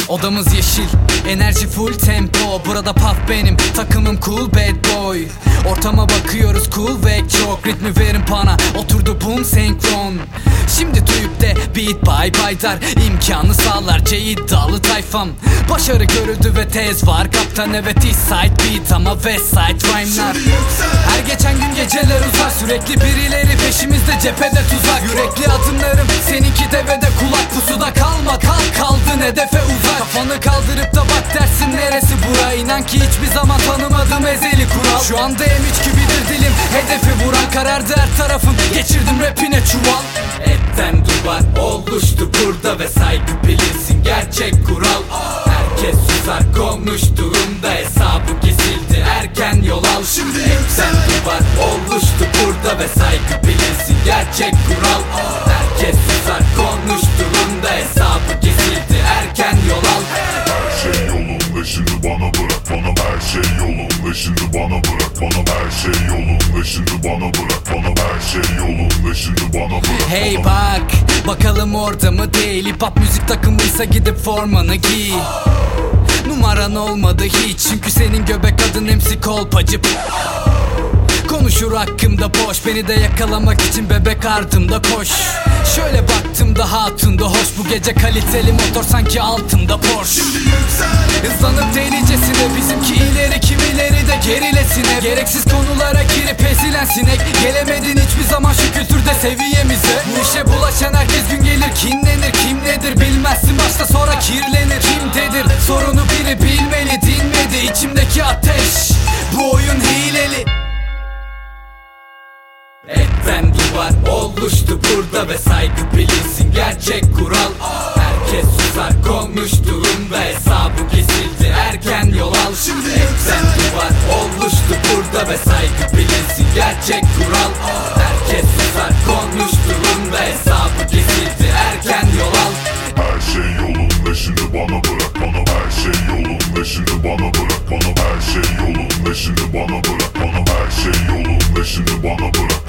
Odamız yeşil, enerji full tempo. Burada puff benim, takımım cool bad boy. Ortama bakıyoruz cool ve çok. Ritmi verin bana, oturdu boom senkron. Şimdi duyup de beat bye bye der, imkanı sağlar C iddialı tayfam. Başarı görüldü ve tez var kaptan, evet east side beat ama west side rhyme'lar. Her geçen gün geceler uzar, sürekli birileri peşimizde, cephede tuzak. Yürekli adımlarım seninki devede, kulak pusuda kalma, kaldın hedefe uzak. Kafanı kaldırıp da bak dersin neresi bura, inan ki hiçbir zaman tanımadım ezeli kural. Şu anda M3 gibidir dilim, hedefi vuran, karardı her tarafım, geçirdim rapine çuval. Etten duvar oluştu burada ve saygı bilinsin gerçek kural. Herkes susar konuştuğunda, hesabı kesildi erken yol al. Şimdi etten duvar oluştu burada ve saygı bilinsin gerçek kural. Herkes susar konuştuğunda, hesabı kesildi erken yol al. Her şey yolunda şimdi bana bırak, bana her şey yolunda şimdi bana bırak, bana her şey yolunda şimdi bana bırak, bana her şey yolunda şimdi bana bırak. Hey bak, bakalım orada mı değil, hip hop müzik takımıysa gidip formanı giy. Numaran olmadı hiç, çünkü senin göbek adın MC kolpacı. Konuşur hakkımda boş, beni de yakalamak için bebek ardımda koş. Şöyle baktım da hatun da hoş, bu gece kaliteli motor sanki altımda Porsche. Hızlanıp delicesine, bizimki ileri kimileri de gerilesine. Gereksiz konulara girip ezilen sinek, gelemedin hiçbir zaman şu kültürde seviyemize. Bu işe bulaşan herkes gün gelir kinlenir, kim nedir bilmezsin başta sonra kirlenir. Kimdedir sorunu biri bilmeli, dinmedi içimdeki ateş, bu oyun hileli. Etten duvar oluştu burada ve saygı bilinsin gerçek kural. Herkes susar konuştuğunda, hesabı kesildi erken yol al. Şimdi etten duvar oluştu burada ve saygı bilinsin gerçek kural. Herkes susar konuştuğunda, hesabı kesildi erken yol al. Her şey yolunda şimdi bana bırak, bana her şey yolunda şimdi bana bırak, bana her şey yolunda şimdi bana bırak, bana her şey yolunda şimdi bana bırak.